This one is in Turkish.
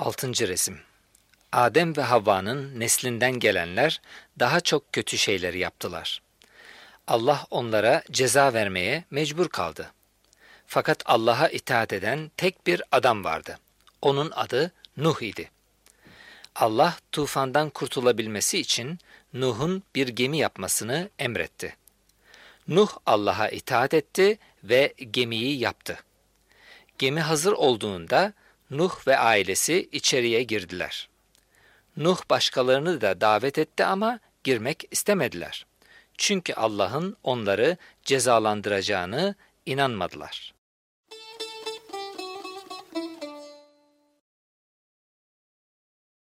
Altıncı resim. Adem ve Havva'nın neslinden gelenler daha çok kötü şeyleri yaptılar. Allah onlara ceza vermeye mecbur kaldı. Fakat Allah'a itaat eden tek bir adam vardı. Onun adı Nuh idi. Allah tufandan kurtulabilmesi için Nuh'un bir gemi yapmasını emretti. Nuh Allah'a itaat etti ve gemiyi yaptı. Gemi hazır olduğunda Nuh ve ailesi içeriye girdiler. Nuh başkalarını da davet etti ama girmek istemediler. Çünkü Allah'ın onları cezalandıracağını inanmadılar.